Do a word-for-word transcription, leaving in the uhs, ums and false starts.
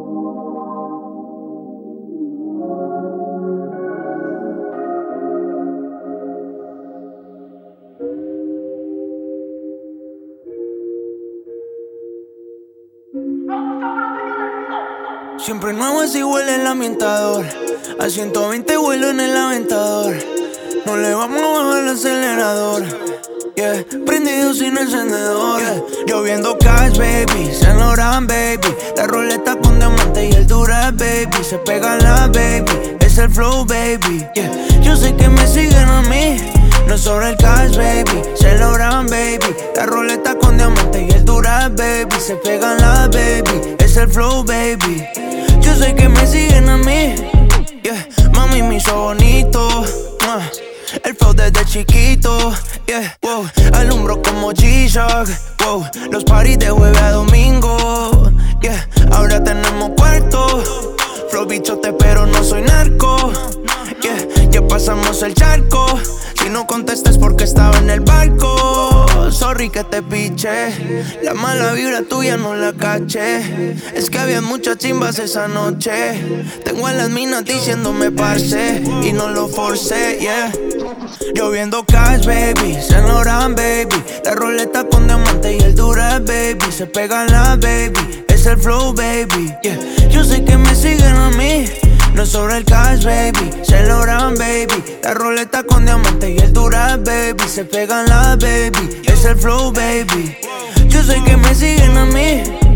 Siempre nuevo así huele el ambientador. A ciento veinte vuelo en el aventador. No le vamos a bajar el acelerador. Yeah, prendido sin encendedor. Yeah, lloviendo cash, baby. Saint Laurent, baby. La roleta con diamante y el Durag, baby. Se pega la baby. Es el flow, baby. Yeah, yo sé que me siguen a mí. No es sobre el cash, baby. Saint Laurent, baby. La roleta con diamante y el Durag, baby. Se pega la baby. Es el flow, baby. Yo sé que me siguen a mí. Yeah, mami me hizo bonito. Uh, el flow desde chiquito. Yeah, wow. Alumbro como G-Shock. Wow. Los parties de jueves a domingo. Yeah, ahora tenemos cuarto. Flow bichote pero no soy narco. Yeah, ya pasamos el charco. Si no contestas porque estaba en el barco. Sorry que te piché. La mala vibra tuya no la caché. Es que había muchas chimbas esa noche. Tengo a las minas diciéndome parce y no lo forcé, yeah. Lloviendo cash, baby. Saint Laurent, baby. La roleta con diamante y el Durag, baby. Se pega la baby. Es el flow, baby, yeah. Yo sé que me siguen a mí. No es sobre el cash, baby. Saint Laurent, baby. La roleta con diamante y el Durag, baby. Se pegan la baby. Es el flow, baby. Yo sé que me siguen a mí.